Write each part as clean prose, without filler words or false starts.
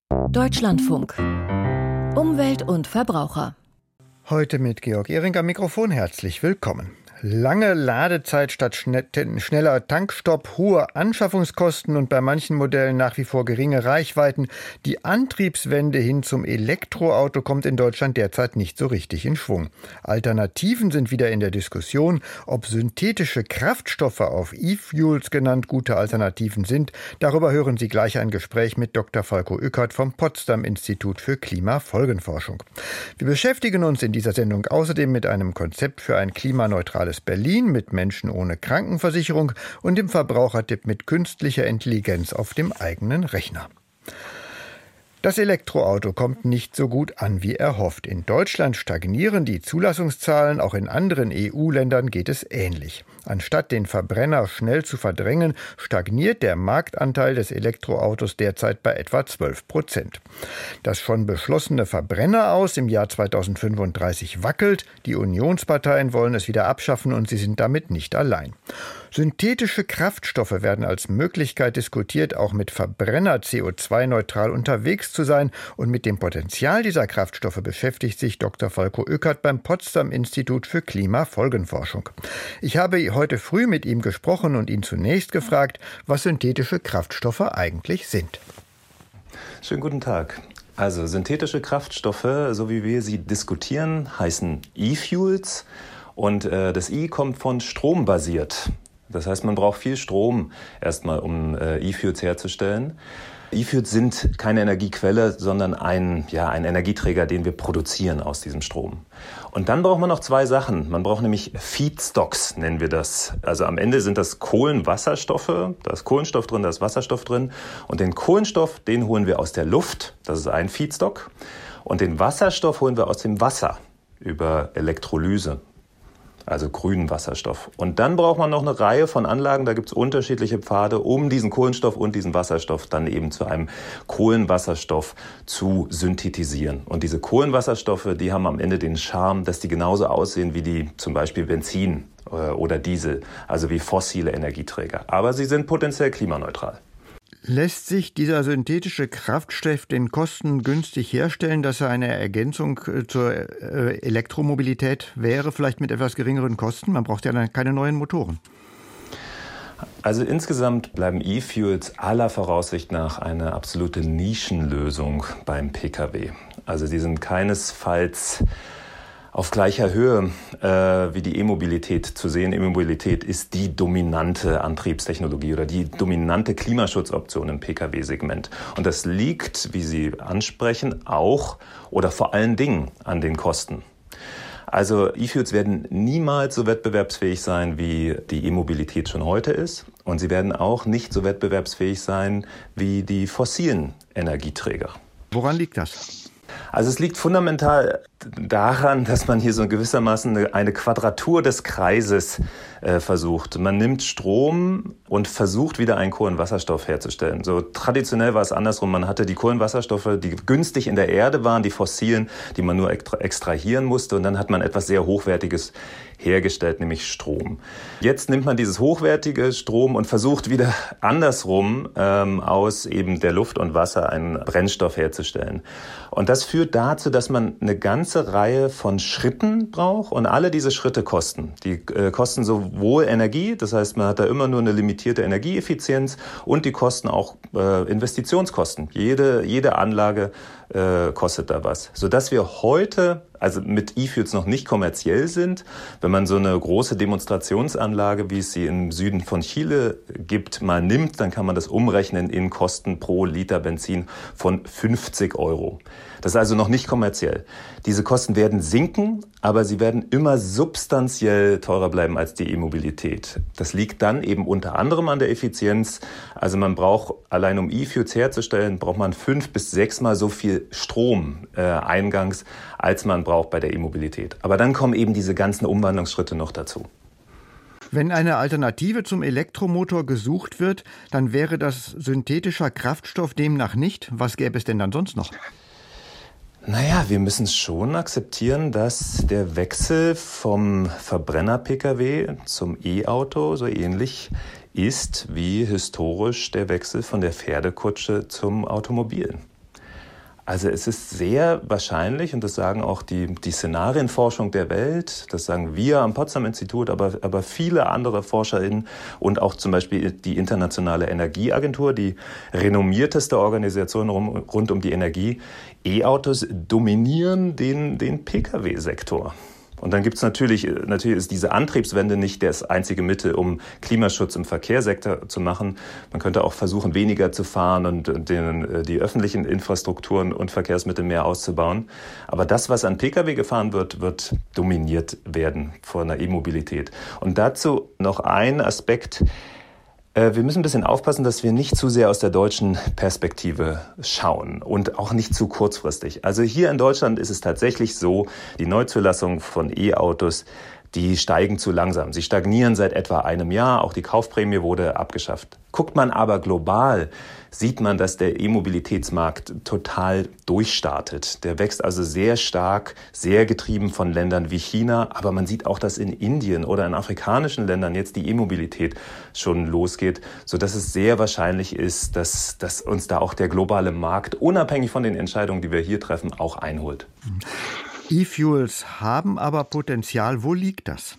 Deutschlandfunk. Umwelt und Verbraucher. Heute mit Georg Ehring am Mikrofon. Herzlich willkommen. Lange Ladezeit statt schneller Tankstopp, hohe Anschaffungskosten und bei manchen Modellen nach wie vor geringe Reichweiten. Die Antriebswende hin zum Elektroauto kommt in Deutschland derzeit nicht so richtig in Schwung. Alternativen sind wieder in der Diskussion. Ob synthetische Kraftstoffe, auf E-Fuels genannt, gute Alternativen sind, darüber hören Sie gleich ein Gespräch mit Dr. Falko Ueckert vom Potsdam-Institut für Klimafolgenforschung. Wir beschäftigen uns in dieser Sendung außerdem mit einem Konzept für ein klimaneutrales Berlin mit Menschen ohne Krankenversicherung und dem Verbrauchertipp mit künstlicher Intelligenz auf dem eigenen Rechner. Das Elektroauto kommt nicht so gut an, wie erhofft. In Deutschland stagnieren die Zulassungszahlen, auch in anderen EU-Ländern geht es ähnlich. Anstatt den Verbrenner schnell zu verdrängen, stagniert der Marktanteil des Elektroautos derzeit bei etwa 12%. Das schon beschlossene Verbrenneraus im Jahr 2035 wackelt. Die Unionsparteien wollen es wieder abschaffen und sie sind damit nicht allein. Synthetische Kraftstoffe werden als Möglichkeit diskutiert, auch mit Verbrenner CO2-neutral unterwegs zu sein. Und mit dem Potenzial dieser Kraftstoffe beschäftigt sich Dr. Falko Ueckert beim Potsdam-Institut für Klimafolgenforschung. Ich habe heute früh mit ihm gesprochen und ihn zunächst gefragt, was synthetische Kraftstoffe eigentlich sind. Schönen guten Tag. Also synthetische Kraftstoffe, so wie wir sie diskutieren, heißen E-Fuels. Und das I kommt von strombasiert. Das heißt, man braucht viel Strom erstmal, um E-Fuels herzustellen. E-Fuels sind keine Energiequelle, sondern ein Energieträger, den wir produzieren aus diesem Strom. Und dann braucht man noch zwei Sachen. Man braucht nämlich Feedstocks, nennen wir das. Also am Ende sind das Kohlenwasserstoffe. Da ist Kohlenstoff drin, da ist Wasserstoff drin. Und den Kohlenstoff, den holen wir aus der Luft. Das ist ein Feedstock. Und den Wasserstoff holen wir aus dem Wasser über Elektrolyse. Also grünen Wasserstoff. Und dann braucht man noch eine Reihe von Anlagen, da gibt es unterschiedliche Pfade, um diesen Kohlenstoff und diesen Wasserstoff dann eben zu einem Kohlenwasserstoff zu synthetisieren. Und diese Kohlenwasserstoffe, die haben am Ende den Charme, dass die genauso aussehen wie die zum Beispiel Benzin oder Diesel, also wie fossile Energieträger. Aber sie sind potenziell klimaneutral. Lässt sich dieser synthetische Kraftstoff den Kosten günstig herstellen, dass er eine Ergänzung zur Elektromobilität wäre, vielleicht mit etwas geringeren Kosten? Man braucht ja dann keine neuen Motoren. Also insgesamt bleiben E-Fuels aller Voraussicht nach eine absolute Nischenlösung beim Pkw. Also die sind keinesfalls auf gleicher Höhe wie die E-Mobilität zu sehen. E-Mobilität ist die dominante Antriebstechnologie oder die dominante Klimaschutzoption im Pkw-Segment. Und das liegt, wie Sie ansprechen, auch oder vor allen Dingen an den Kosten. Also E-Fuels werden niemals so wettbewerbsfähig sein, wie die E-Mobilität schon heute ist. Und sie werden auch nicht so wettbewerbsfähig sein wie die fossilen Energieträger. Woran liegt das? Also es liegt fundamental daran, dass man hier so gewissermaßen eine Quadratur des Kreises versucht. Man nimmt Strom und versucht wieder einen Kohlenwasserstoff herzustellen. So traditionell war es andersrum. Man hatte die Kohlenwasserstoffe, die günstig in der Erde waren, die fossilen, die man nur extrahieren musste. Und dann hat man etwas sehr Hochwertiges hergestellt, nämlich Strom. Jetzt nimmt man dieses hochwertige Strom und versucht wieder andersrum aus eben der Luft und Wasser einen Brennstoff herzustellen. Und das führt dazu, dass man eine ganze Reihe von Schritten braucht und alle diese Schritte kosten. Die kosten sowohl Energie, das heißt, man hat da immer nur eine limitierte Energieeffizienz und die kosten auch Investitionskosten. Jede Anlage kostet da was. Sodass wir heute, also mit E-Fuels noch nicht kommerziell sind, wenn man so eine große Demonstrationsanlage, wie es sie im Süden von Chile gibt, mal nimmt, dann kann man das umrechnen in Kosten pro Liter Benzin von 50 €. Das ist also noch nicht kommerziell. Diese Kosten werden sinken, aber sie werden immer substanziell teurer bleiben als die E-Mobilität. Das liegt dann eben unter anderem an der Effizienz. Also man braucht, allein um E-Fuels herzustellen, braucht man 5 bis 6 Mal so viel Strom eingangs, als man braucht bei der E-Mobilität. Aber dann kommen eben diese ganzen Umwandlungsschritte noch dazu. Wenn eine Alternative zum Elektromotor gesucht wird, dann wäre das synthetischer Kraftstoff demnach nicht. Was gäbe es denn dann sonst noch? Naja, wir müssen schon akzeptieren, dass der Wechsel vom Verbrenner-Pkw zum E-Auto so ähnlich ist wie historisch der Wechsel von der Pferdekutsche zum Automobil. Also es ist sehr wahrscheinlich, und das sagen auch die Szenarienforschung der Welt, das sagen wir am Potsdam-Institut, aber viele andere ForscherInnen und auch zum Beispiel die Internationale Energieagentur, die renommierteste Organisation rund um die Energie, E-Autos dominieren den Pkw-Sektor. Und dann gibt es natürlich ist diese Antriebswende nicht das einzige Mittel, um Klimaschutz im Verkehrssektor zu machen. Man könnte auch versuchen, weniger zu fahren und die öffentlichen Infrastrukturen und Verkehrsmittel mehr auszubauen. Aber das, was an Pkw gefahren wird dominiert werden von der E-Mobilität. Und dazu noch ein Aspekt. Wir müssen ein bisschen aufpassen, dass wir nicht zu sehr aus der deutschen Perspektive schauen und auch nicht zu kurzfristig. Also hier in Deutschland ist es tatsächlich so, die Neuzulassung von E-Autos, die steigen zu langsam. Sie stagnieren seit etwa einem Jahr. Auch die Kaufprämie wurde abgeschafft. Guckt man aber global, sieht man, dass der E-Mobilitätsmarkt total durchstartet. Der wächst also sehr stark, sehr getrieben von Ländern wie China. Aber man sieht auch, dass in Indien oder in afrikanischen Ländern jetzt die E-Mobilität schon losgeht, sodass es sehr wahrscheinlich ist, dass uns da auch der globale Markt, unabhängig von den Entscheidungen, die wir hier treffen, auch einholt. E-Fuels haben aber Potenzial. Wo liegt das?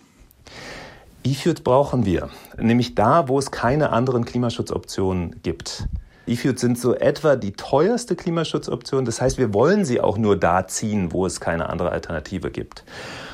E-Fuels brauchen wir, nämlich da, wo es keine anderen Klimaschutzoptionen gibt. E-Fuels sind so etwa die teuerste Klimaschutzoption. Das heißt, wir wollen sie auch nur da ziehen, wo es keine andere Alternative gibt.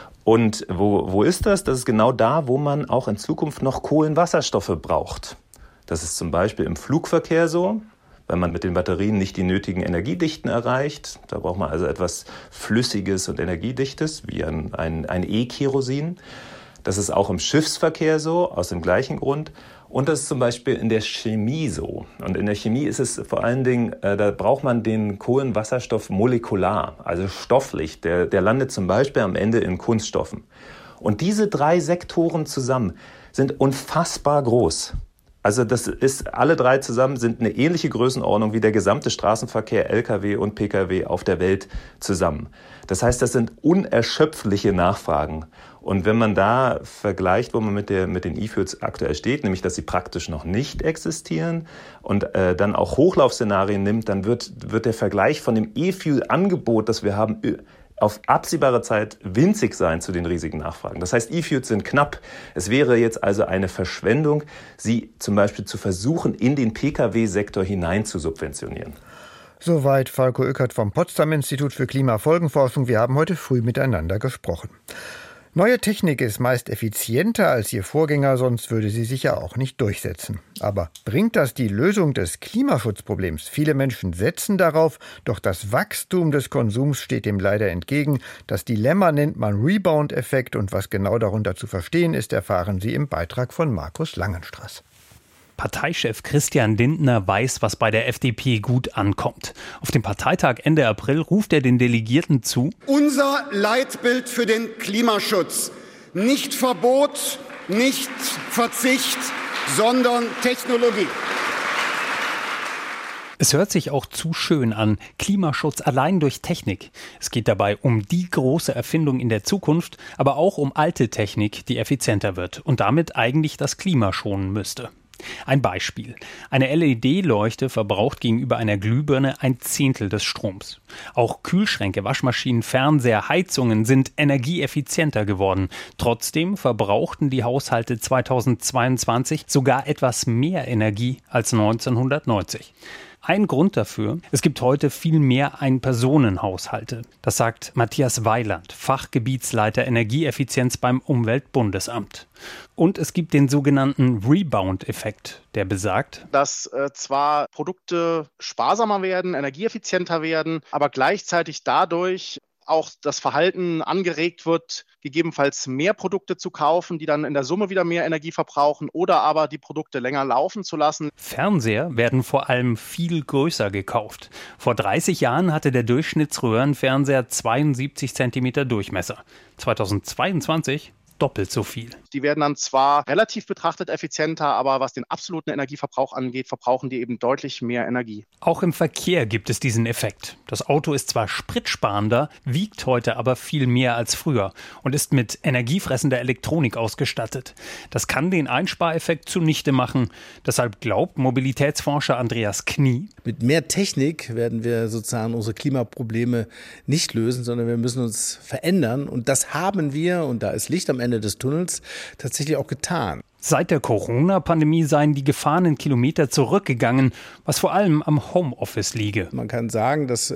Und wo ist das? Das ist genau da, wo man auch in Zukunft noch Kohlenwasserstoffe braucht. Das ist zum Beispiel im Flugverkehr so. Wenn man mit den Batterien nicht die nötigen Energiedichten erreicht. Da braucht man also etwas Flüssiges und Energiedichtes, wie ein E-Kerosin. Das ist auch im Schiffsverkehr so, aus dem gleichen Grund. Und das ist zum Beispiel in der Chemie so. Und in der Chemie ist es vor allen Dingen, da braucht man den Kohlenwasserstoff molekular, also stofflich. Der landet zum Beispiel am Ende in Kunststoffen. Und diese 3 Sektoren zusammen sind unfassbar groß. Also alle 3 zusammen sind eine ähnliche Größenordnung wie der gesamte Straßenverkehr, Lkw und Pkw auf der Welt zusammen. Das heißt, das sind unerschöpfliche Nachfragen. Und wenn man da vergleicht, wo man mit den E-Fuels aktuell steht, nämlich dass sie praktisch noch nicht existieren und dann auch Hochlaufszenarien nimmt, dann wird der Vergleich von dem E-Fuel-Angebot, das wir haben, auf absehbare Zeit winzig sein zu den riesigen Nachfragen. Das heißt, E-Fuels sind knapp. Es wäre jetzt also eine Verschwendung, sie zum Beispiel zu versuchen, in den Pkw-Sektor hinein zu subventionieren. Soweit Falko Oeckert vom Potsdam-Institut für Klimafolgenforschung. Wir haben heute früh miteinander gesprochen. Neue Technik ist meist effizienter als ihr Vorgänger, sonst würde sie sich ja auch nicht durchsetzen. Aber bringt das die Lösung des Klimaschutzproblems? Viele Menschen setzen darauf, doch das Wachstum des Konsums steht dem leider entgegen. Das Dilemma nennt man Rebound-Effekt und was genau darunter zu verstehen ist, erfahren Sie im Beitrag von Markus Langenstraß. Parteichef Christian Lindner weiß, was bei der FDP gut ankommt. Auf dem Parteitag Ende April ruft er den Delegierten zu: Unser Leitbild für den Klimaschutz. Nicht Verbot, nicht Verzicht, sondern Technologie. Es hört sich auch zu schön an. Klimaschutz allein durch Technik. Es geht dabei um die große Erfindung in der Zukunft, aber auch um alte Technik, die effizienter wird und damit eigentlich das Klima schonen müsste. Ein Beispiel. Eine LED-Leuchte verbraucht gegenüber einer Glühbirne 1/10 des Stroms. Auch Kühlschränke, Waschmaschinen, Fernseher, Heizungen sind energieeffizienter geworden. Trotzdem verbrauchten die Haushalte 2022 sogar etwas mehr Energie als 1990. Ein Grund dafür: es gibt heute viel mehr Ein-Personen-Haushalte. Das sagt Matthias Weiland, Fachgebietsleiter Energieeffizienz beim Umweltbundesamt. Und es gibt den sogenannten Rebound-Effekt, der besagt, dass zwar Produkte sparsamer werden, energieeffizienter werden, aber gleichzeitig dadurch auch das Verhalten angeregt wird, gegebenenfalls mehr Produkte zu kaufen, die dann in der Summe wieder mehr Energie verbrauchen oder aber die Produkte länger laufen zu lassen. Fernseher werden vor allem viel größer gekauft. Vor 30 Jahren hatte der Durchschnittsröhrenfernseher 72 cm Durchmesser. 2022 doppelt so viel. Die werden dann zwar relativ betrachtet effizienter, aber was den absoluten Energieverbrauch angeht, verbrauchen die eben deutlich mehr Energie. Auch im Verkehr gibt es diesen Effekt. Das Auto ist zwar spritsparender, wiegt heute aber viel mehr als früher und ist mit energiefressender Elektronik ausgestattet. Das kann den Einspareffekt zunichte machen. Deshalb glaubt Mobilitätsforscher Andreas Knie: Mit mehr Technik werden wir sozusagen unsere Klimaprobleme nicht lösen, sondern wir müssen uns verändern. Und das haben wir, und da ist Licht am Ende des Tunnels, tatsächlich auch getan. Seit der Corona-Pandemie seien die gefahrenen Kilometer zurückgegangen, was vor allem am Homeoffice liege. Man kann sagen, dass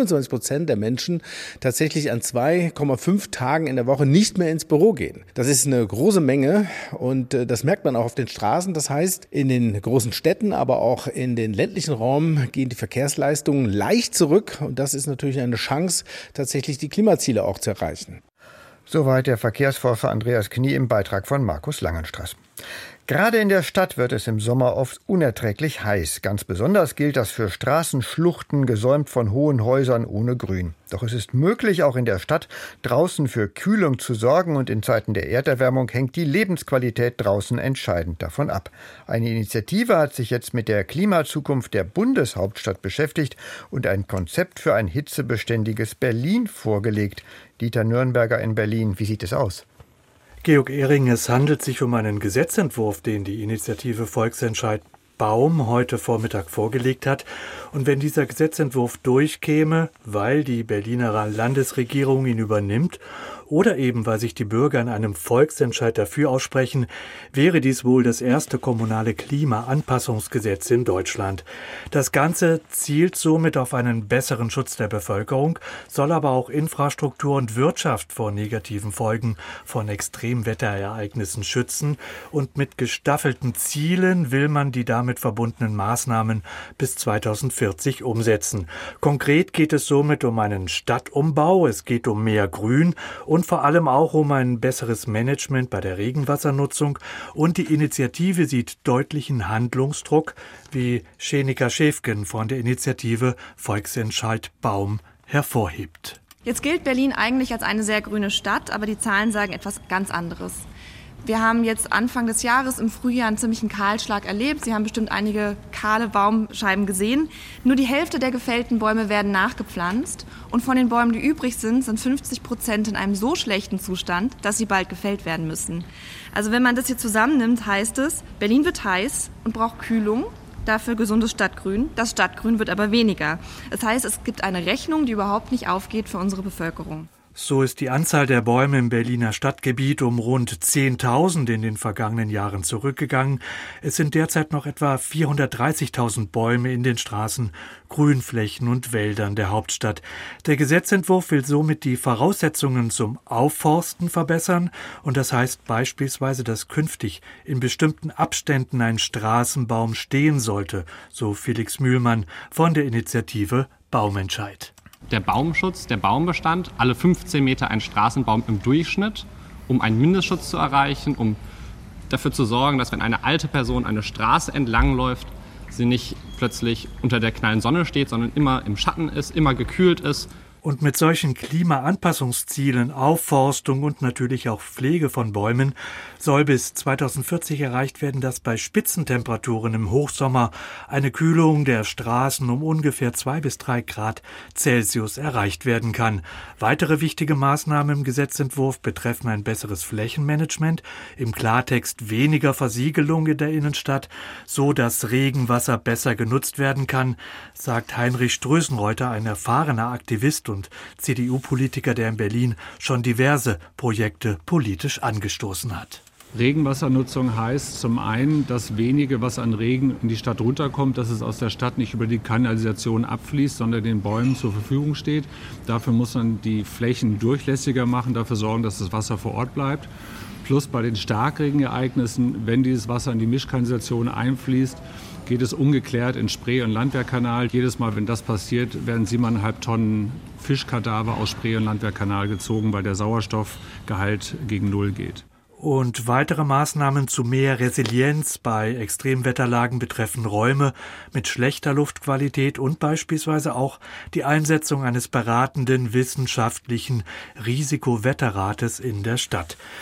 25% der Menschen tatsächlich an 2,5 Tagen in der Woche nicht mehr ins Büro gehen. Das ist eine große Menge und das merkt man auch auf den Straßen. Das heißt, in den großen Städten, aber auch in den ländlichen Räumen gehen die Verkehrsleistungen leicht zurück. Und das ist natürlich eine Chance, tatsächlich die Klimaziele auch zu erreichen. Soweit der Verkehrsforscher Andreas Knie im Beitrag von Markus Langenstraß. Gerade in der Stadt wird es im Sommer oft unerträglich heiß. Ganz besonders gilt das für Straßenschluchten, gesäumt von hohen Häusern ohne Grün. Doch es ist möglich, auch in der Stadt draußen für Kühlung zu sorgen, und in Zeiten der Erderwärmung hängt die Lebensqualität draußen entscheidend davon ab. Eine Initiative hat sich jetzt mit der Klimazukunft der Bundeshauptstadt beschäftigt und ein Konzept für ein hitzebeständiges Berlin vorgelegt. Dieter Nürnberger in Berlin, wie sieht es aus? Georg Ehring, es handelt sich um einen Gesetzentwurf, den die Initiative Volksentscheid Baum heute Vormittag vorgelegt hat. Und wenn dieser Gesetzentwurf durchkäme, weil die Berliner Landesregierung ihn übernimmt oder eben weil sich die Bürger in einem Volksentscheid dafür aussprechen, wäre dies wohl das erste kommunale Klimaanpassungsgesetz in Deutschland. Das Ganze zielt somit auf einen besseren Schutz der Bevölkerung, soll aber auch Infrastruktur und Wirtschaft vor negativen Folgen von Extremwetterereignissen schützen, und mit gestaffelten Zielen will man die damit verbundenen Maßnahmen bis 2040 umsetzen. Konkret geht es somit um einen Stadtumbau, es geht um mehr Grün und vor allem auch um ein besseres Management bei der Regenwassernutzung, und die Initiative sieht deutlichen Handlungsdruck, wie Schenika Schäfgen von der Initiative Volksentscheid Baum hervorhebt. Jetzt gilt Berlin eigentlich als eine sehr grüne Stadt, aber die Zahlen sagen etwas ganz anderes. Wir haben jetzt Anfang des Jahres im Frühjahr einen ziemlichen Kahlschlag erlebt. Sie haben bestimmt einige kahle Baumscheiben gesehen. Nur die Hälfte der gefällten Bäume werden nachgepflanzt. Und von den Bäumen, die übrig sind 50% in einem so schlechten Zustand, dass sie bald gefällt werden müssen. Also wenn man das hier zusammennimmt, heißt es, Berlin wird heiß und braucht Kühlung. Dafür gesundes Stadtgrün. Das Stadtgrün wird aber weniger. Das heißt, es gibt eine Rechnung, die überhaupt nicht aufgeht für unsere Bevölkerung. So ist die Anzahl der Bäume im Berliner Stadtgebiet um rund 10.000 in den vergangenen Jahren zurückgegangen. Es sind derzeit noch etwa 430.000 Bäume in den Straßen, Grünflächen und Wäldern der Hauptstadt. Der Gesetzentwurf will somit die Voraussetzungen zum Aufforsten verbessern, und das heißt beispielsweise, dass künftig in bestimmten Abständen ein Straßenbaum stehen sollte, so Felix Mühlmann von der Initiative Baumentscheid. Der Baumschutz, der Baumbestand, alle 15 Meter ein Straßenbaum im Durchschnitt, um einen Mindestschutz zu erreichen, um dafür zu sorgen, dass wenn eine alte Person eine Straße entlangläuft, sie nicht plötzlich unter der knallen Sonne steht, sondern immer im Schatten ist, immer gekühlt ist. Und mit solchen Klimaanpassungszielen, Aufforstung und natürlich auch Pflege von Bäumen soll bis 2040 erreicht werden, dass bei Spitzentemperaturen im Hochsommer eine Kühlung der Straßen um ungefähr 2 bis 3 Grad Celsius erreicht werden kann. Weitere wichtige Maßnahmen im Gesetzentwurf betreffen ein besseres Flächenmanagement, im Klartext weniger Versiegelung in der Innenstadt, so dass Regenwasser besser genutzt werden kann, sagt Heinrich Strößenreuter, ein erfahrener Aktivist und CDU-Politiker, der in Berlin schon diverse Projekte politisch angestoßen hat. Regenwassernutzung heißt zum einen, dass wenige, was an Regen in die Stadt runterkommt, dass es aus der Stadt nicht über die Kanalisation abfließt, sondern den Bäumen zur Verfügung steht. Dafür muss man die Flächen durchlässiger machen, dafür sorgen, dass das Wasser vor Ort bleibt. Plus bei den Starkregenereignissen, wenn dieses Wasser in die Mischkanalisation einfließt, geht es ungeklärt in Spree- und Landwehrkanal. Jedes Mal, wenn das passiert, werden 7,5 Tonnen Fischkadaver aus Spree- und Landwehrkanal gezogen, weil der Sauerstoffgehalt gegen Null geht. Und weitere Maßnahmen zu mehr Resilienz bei Extremwetterlagen betreffen Räume mit schlechter Luftqualität und beispielsweise auch die Einsetzung eines beratenden wissenschaftlichen Risikowetterrates in der Stadt.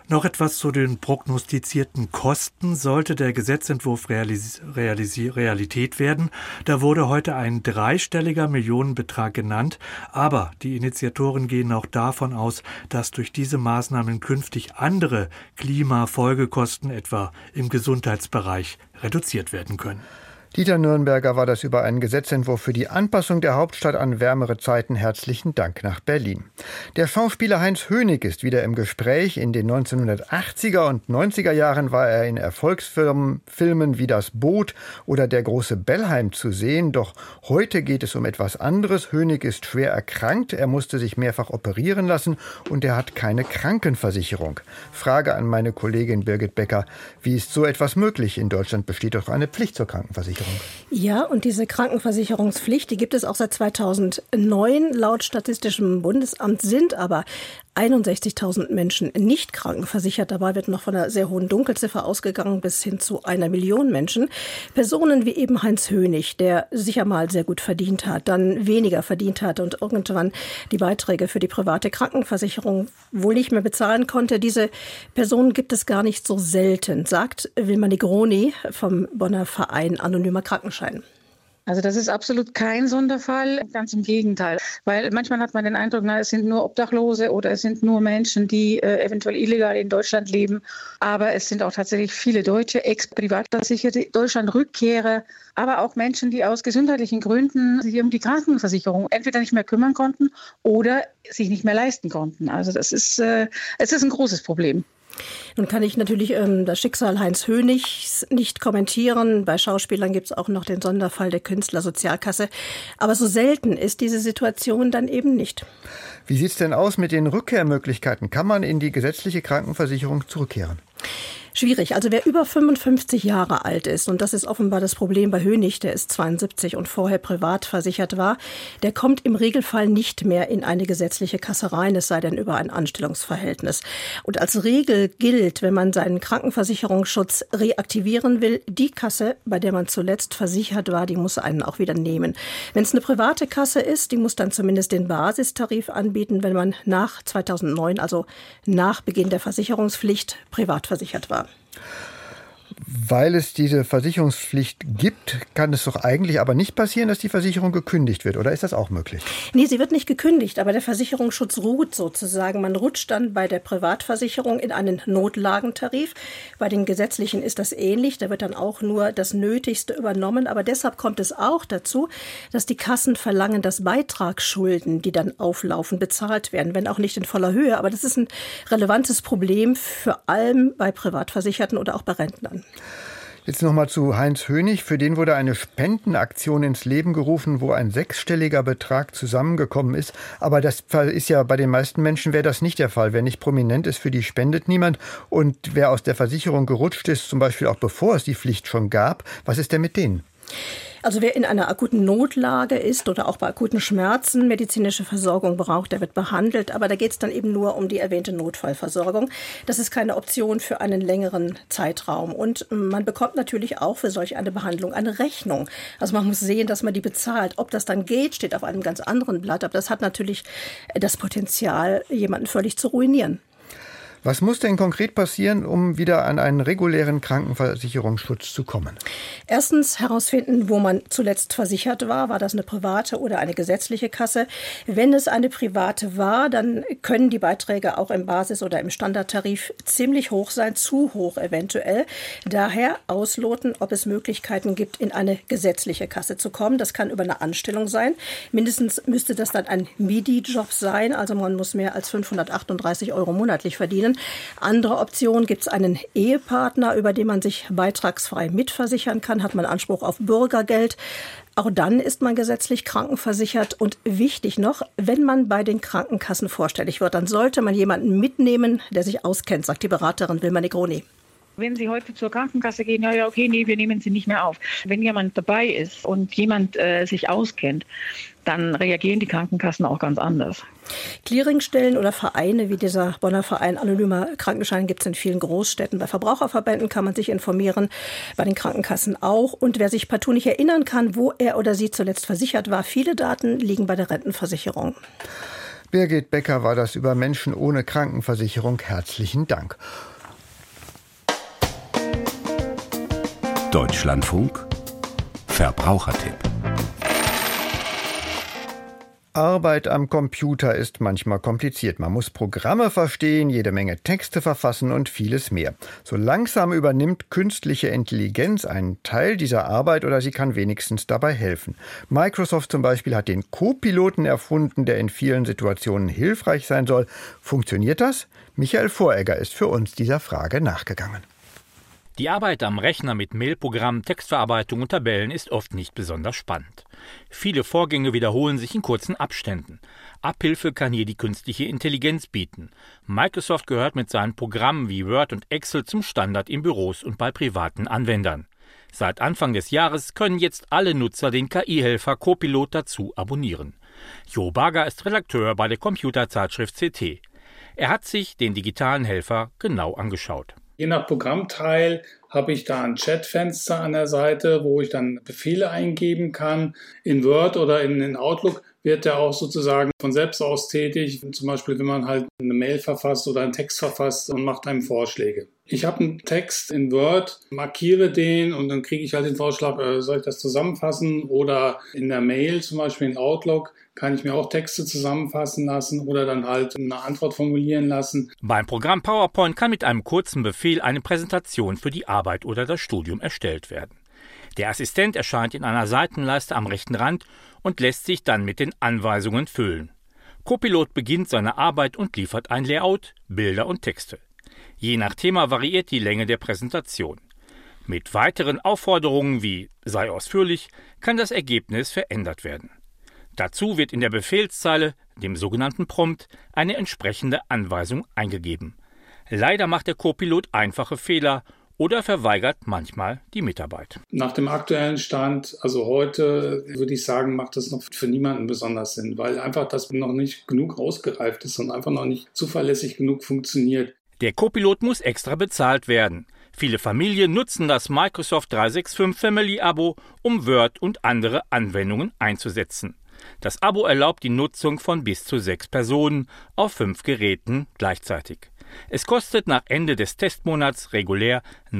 Noch etwas zu den prognostizierten Kosten. Sollte der Gesetzentwurf Realität werden, da wurde heute ein dreistelliger Millionenbetrag genannt. Aber die Initiatoren gehen auch davon aus, dass durch diese Maßnahmen künftig andere Klimafolgekosten, etwa im Gesundheitsbereich, reduziert werden können. Dieter Nürnberger war das über einen Gesetzentwurf für die Anpassung der Hauptstadt an wärmere Zeiten. Herzlichen Dank nach Berlin. Der Schauspieler Heinz Hönig ist wieder im Gespräch. In den 1980er und 90er Jahren war er in Erfolgsfilmen wie Das Boot oder Der große Bellheim zu sehen. Doch heute geht es um etwas anderes. Hönig ist schwer erkrankt. Er musste sich mehrfach operieren lassen und er hat keine Krankenversicherung. Frage an meine Kollegin Birgit Becker. Wie ist so etwas möglich? In Deutschland besteht doch eine Pflicht zur Krankenversicherung. Ja, und diese Krankenversicherungspflicht, die gibt es auch seit 2009. Laut Statistischem Bundesamt sind aber 61.000 Menschen nicht krankenversichert. Dabei wird noch von einer sehr hohen Dunkelziffer ausgegangen bis hin zu 1 Million Menschen. Personen wie eben Heinz Hönig, der sicher mal sehr gut verdient hat, dann weniger verdient hat und irgendwann die Beiträge für die private Krankenversicherung wohl nicht mehr bezahlen konnte. Diese Personen gibt es gar nicht so selten, sagt Wilma Negroni vom Bonner Verein Anonymer Krankenschein. Also das ist absolut kein Sonderfall, ganz im Gegenteil. Weil manchmal hat man den Eindruck, es sind nur Obdachlose oder es sind nur Menschen, die eventuell illegal in Deutschland leben. Aber es sind auch tatsächlich viele Deutsche, Ex-Privatversicherte, Deutschland-Rückkehrer, aber auch Menschen, die aus gesundheitlichen Gründen sich um die Krankenversicherung entweder nicht mehr kümmern konnten oder sich nicht mehr leisten konnten. Also es ist ein großes Problem. Nun kann ich natürlich das Schicksal Heinz Hönigs nicht kommentieren. Bei Schauspielern gibt es auch noch den Sonderfall der Künstlersozialkasse. Aber so selten ist diese Situation dann eben nicht. Wie sieht es denn aus mit den Rückkehrmöglichkeiten? Kann man in die gesetzliche Krankenversicherung zurückkehren? Schwierig. Also wer über 55 Jahre alt ist, und das ist offenbar das Problem bei Hönig, der ist 72 und vorher privat versichert war, der kommt im Regelfall nicht mehr in eine gesetzliche Kasse rein, es sei denn über ein Anstellungsverhältnis. Und als Regel gilt, wenn man seinen Krankenversicherungsschutz reaktivieren will, die Kasse, bei der man zuletzt versichert war, die muss einen auch wieder nehmen. Wenn es eine private Kasse ist, die muss dann zumindest den Basistarif anbieten, wenn man nach 2009, also nach Beginn der Versicherungspflicht, privat versichert war. Weil es diese Versicherungspflicht gibt, kann es doch eigentlich aber nicht passieren, dass die Versicherung gekündigt wird. Oder ist das auch möglich? Nee, sie wird nicht gekündigt, aber der Versicherungsschutz ruht sozusagen. Man rutscht dann bei der Privatversicherung in einen Notlagentarif. Bei den gesetzlichen ist das ähnlich. Da wird dann auch nur das Nötigste übernommen. Aber deshalb kommt es auch dazu, dass die Kassen verlangen, dass Beitragsschulden, die dann auflaufen, bezahlt werden. Wenn auch nicht in voller Höhe. Aber das ist ein relevantes Problem, vor allem bei Privatversicherten oder auch bei Rentnern. Jetzt nochmal zu Heinz Hönig. Für den wurde eine Spendenaktion ins Leben gerufen, wo ein 6-stelliger Betrag zusammengekommen ist. Aber das ist ja bei den meisten Menschen wäre das nicht der Fall. Wer nicht prominent ist, für die spendet niemand. Und wer aus der Versicherung gerutscht ist, zum Beispiel auch bevor es die Pflicht schon gab, was ist denn mit denen? Also wer in einer akuten Notlage ist oder auch bei akuten Schmerzen medizinische Versorgung braucht, der wird behandelt. Aber da geht es dann eben nur um die erwähnte Notfallversorgung. Das ist keine Option für einen längeren Zeitraum. Und man bekommt natürlich auch für solch eine Behandlung eine Rechnung. Also man muss sehen, dass man die bezahlt. Ob das dann geht, steht auf einem ganz anderen Blatt. Aber das hat natürlich das Potenzial, jemanden völlig zu ruinieren. Was muss denn konkret passieren, um wieder an einen regulären Krankenversicherungsschutz zu kommen? Erstens herausfinden, wo man zuletzt versichert war. War das eine private oder eine gesetzliche Kasse? Wenn es eine private war, dann können die Beiträge auch im Basis- oder im Standardtarif ziemlich hoch sein, zu hoch eventuell. Daher ausloten, ob es Möglichkeiten gibt, in eine gesetzliche Kasse zu kommen. Das kann über eine Anstellung sein. Mindestens müsste das dann ein MIDI-Job sein. Also man muss mehr als 538 € monatlich verdienen. Andere Option, gibt es einen Ehepartner, über den man sich beitragsfrei mitversichern kann, hat man Anspruch auf Bürgergeld. Auch dann ist man gesetzlich krankenversichert. Und wichtig noch, wenn man bei den Krankenkassen vorstellig wird, dann sollte man jemanden mitnehmen, der sich auskennt, sagt die Beraterin Wilma Negroni. Wenn Sie heute zur Krankenkasse gehen, wir nehmen Sie nicht mehr auf. Wenn jemand dabei ist und jemand sich auskennt, dann reagieren die Krankenkassen auch ganz anders. Clearingstellen oder Vereine wie dieser Bonner Verein Anonymer Krankenschein gibt es in vielen Großstädten. Bei Verbraucherverbänden kann man sich informieren, bei den Krankenkassen auch. Und wer sich partout nicht erinnern kann, wo er oder sie zuletzt versichert war, viele Daten liegen bei der Rentenversicherung. Birgit Becker war das über Menschen ohne Krankenversicherung. Herzlichen Dank. Deutschlandfunk Verbrauchertipp. Arbeit am Computer ist manchmal kompliziert. Man muss Programme verstehen, jede Menge Texte verfassen und vieles mehr. So langsam übernimmt künstliche Intelligenz einen Teil dieser Arbeit oder sie kann wenigstens dabei helfen. Microsoft zum Beispiel hat den Co-Piloten erfunden, der in vielen Situationen hilfreich sein soll. Funktioniert das? Michael Voregger ist für uns dieser Frage nachgegangen. Die Arbeit am Rechner mit Mailprogrammen, Textverarbeitung und Tabellen ist oft nicht besonders spannend. Viele Vorgänge wiederholen sich in kurzen Abständen. Abhilfe kann hier die künstliche Intelligenz bieten. Microsoft gehört mit seinen Programmen wie Word und Excel zum Standard in Büros und bei privaten Anwendern. Seit Anfang des Jahres können jetzt alle Nutzer den KI-Helfer Copilot dazu abonnieren. Jo Barger ist Redakteur bei der Computerzeitschrift CT. Er hat sich den digitalen Helfer genau angeschaut. Je nach Programmteil habe ich da ein Chatfenster an der Seite, wo ich dann Befehle eingeben kann. In Word oder in Outlook wird der auch sozusagen von selbst aus tätig. Zum Beispiel, wenn man halt eine Mail verfasst oder einen Text verfasst und macht einem Vorschläge. Ich habe einen Text in Word, markiere den und dann kriege ich halt den Vorschlag, soll ich das zusammenfassen? Oder in der Mail, zum Beispiel in Outlook, kann ich mir auch Texte zusammenfassen lassen oder dann halt eine Antwort formulieren lassen. Beim Programm PowerPoint kann mit einem kurzen Befehl eine Präsentation für die Arbeit oder das Studium erstellt werden. Der Assistent erscheint in einer Seitenleiste am rechten Rand und lässt sich dann mit den Anweisungen füllen. Copilot beginnt seine Arbeit und liefert ein Layout, Bilder und Texte. Je nach Thema variiert die Länge der Präsentation. Mit weiteren Aufforderungen wie sei ausführlich kann das Ergebnis verändert werden. Dazu wird in der Befehlszeile, dem sogenannten Prompt, eine entsprechende Anweisung eingegeben. Leider macht der Copilot einfache Fehler oder verweigert manchmal die Mitarbeit. Nach dem aktuellen Stand, also heute, würde ich sagen, macht das noch für niemanden besonders Sinn, weil einfach das noch nicht genug ausgereift ist und einfach noch nicht zuverlässig genug funktioniert. Der Copilot muss extra bezahlt werden. Viele Familien nutzen das Microsoft 365 Family Abo, um Word und andere Anwendungen einzusetzen. Das Abo erlaubt die Nutzung von bis zu 6 Personen auf 5 Geräten gleichzeitig. Es kostet nach Ende des Testmonats regulär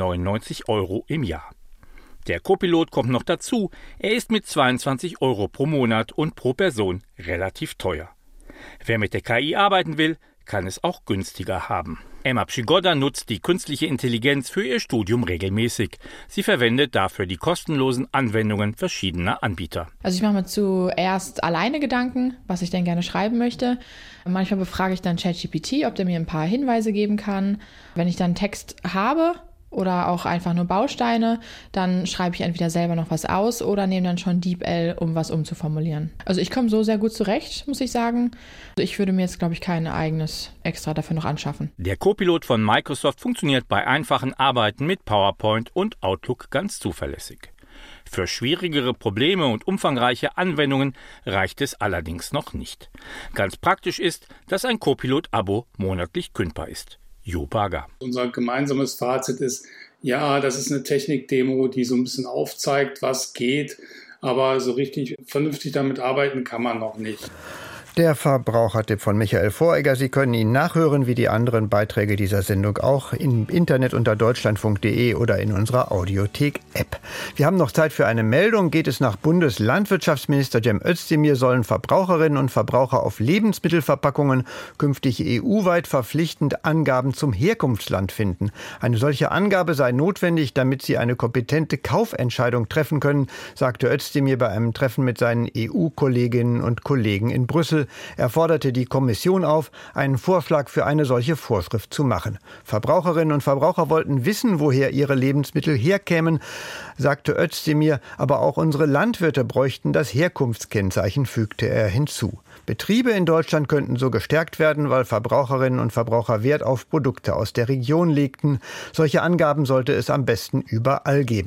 99 € im Jahr. Der Copilot kommt noch dazu, er ist mit 22 € pro Monat und pro Person relativ teuer. Wer mit der KI arbeiten will, kann es auch günstiger haben. Emma Przygoda nutzt die künstliche Intelligenz für ihr Studium regelmäßig. Sie verwendet dafür die kostenlosen Anwendungen verschiedener Anbieter. Also ich mache mir zuerst alleine Gedanken, was ich denn gerne schreiben möchte. Manchmal befrage ich dann ChatGPT, ob der mir ein paar Hinweise geben kann. Wenn ich dann Text habe oder auch einfach nur Bausteine, dann schreibe ich entweder selber noch was aus oder nehme dann schon DeepL, um was umzuformulieren. Also ich komme so sehr gut zurecht, muss ich sagen. Ich würde mir jetzt, glaube ich, kein eigenes extra dafür noch anschaffen. Der Copilot von Microsoft funktioniert bei einfachen Arbeiten mit PowerPoint und Outlook ganz zuverlässig. Für schwierigere Probleme und umfangreiche Anwendungen reicht es allerdings noch nicht. Ganz praktisch ist, dass ein Copilot-Abo monatlich kündbar ist. Jo Barger. Unser gemeinsames Fazit ist, ja, das ist eine Technik-Demo, die so ein bisschen aufzeigt, was geht, aber so richtig vernünftig damit arbeiten kann man noch nicht. Der Verbrauchertipp von Michael Voregger. Sie können ihn nachhören, wie die anderen Beiträge dieser Sendung auch im Internet unter deutschlandfunk.de oder in unserer Audiothek-App. Wir haben noch Zeit für eine Meldung. Geht es nach Bundeslandwirtschaftsminister Cem Özdemir, sollen Verbraucherinnen und Verbraucher auf Lebensmittelverpackungen künftig EU-weit verpflichtend Angaben zum Herkunftsland finden. Eine solche Angabe sei notwendig, damit sie eine kompetente Kaufentscheidung treffen können, sagte Özdemir bei einem Treffen mit seinen EU-Kolleginnen und Kollegen in Brüssel. Er forderte die Kommission auf, einen Vorschlag für eine solche Vorschrift zu machen. Verbraucherinnen und Verbraucher wollten wissen, woher ihre Lebensmittel herkämen, sagte Özdemir, aber auch unsere Landwirte bräuchten das Herkunftskennzeichen, fügte er hinzu. Betriebe in Deutschland könnten so gestärkt werden, weil Verbraucherinnen und Verbraucher Wert auf Produkte aus der Region legten. Solche Angaben sollte es am besten überall geben.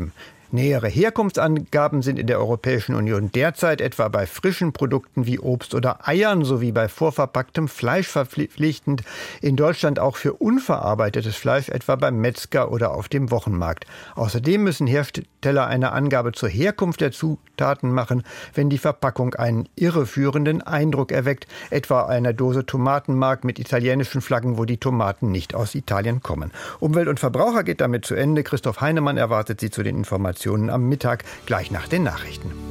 Nähere Herkunftsangaben sind in der Europäischen Union derzeit etwa bei frischen Produkten wie Obst oder Eiern sowie bei vorverpacktem Fleisch verpflichtend. In Deutschland auch für unverarbeitetes Fleisch, etwa beim Metzger oder auf dem Wochenmarkt. Außerdem müssen Hersteller eine Angabe zur Herkunft der Zutaten machen, wenn die Verpackung einen irreführenden Eindruck erweckt, etwa einer Dose Tomatenmark mit italienischen Flaggen, wo die Tomaten nicht aus Italien kommen. Umwelt und Verbraucher geht damit zu Ende. Christoph Heinemann erwartet Sie zu den Informationen am Mittag, gleich nach den Nachrichten.